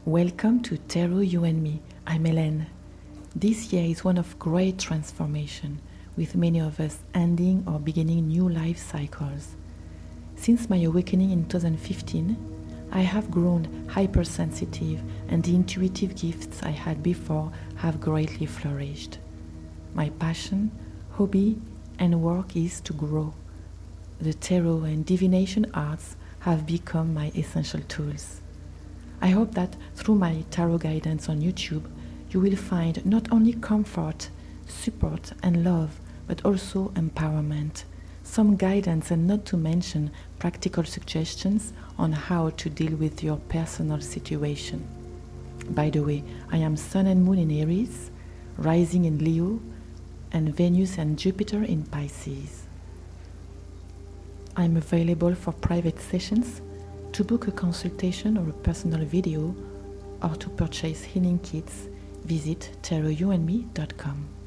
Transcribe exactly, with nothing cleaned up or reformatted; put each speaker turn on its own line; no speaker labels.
Welcome to Tarot You and Me. I'm Hélène. This year is one of great transformation, with many of us ending or beginning new life cycles. Since my awakening in two thousand fifteen, I have grown hypersensitive and the intuitive gifts I had before have greatly flourished. My passion, hobby, and work is to grow. The tarot and divination arts have become my essential tools. I hope that through my tarot guidance on YouTube, you will find not only comfort, support, and love, but also empowerment, some guidance, and not to mention practical suggestions on how to deal with your personal situation. By the way, I am Sun and Moon in Aries, rising in Leo, and Venus and Jupiter in Pisces. I'm available for private sessions, to book a consultation or a personal video, or to purchase healing kits. Visit tarot you and me dot com.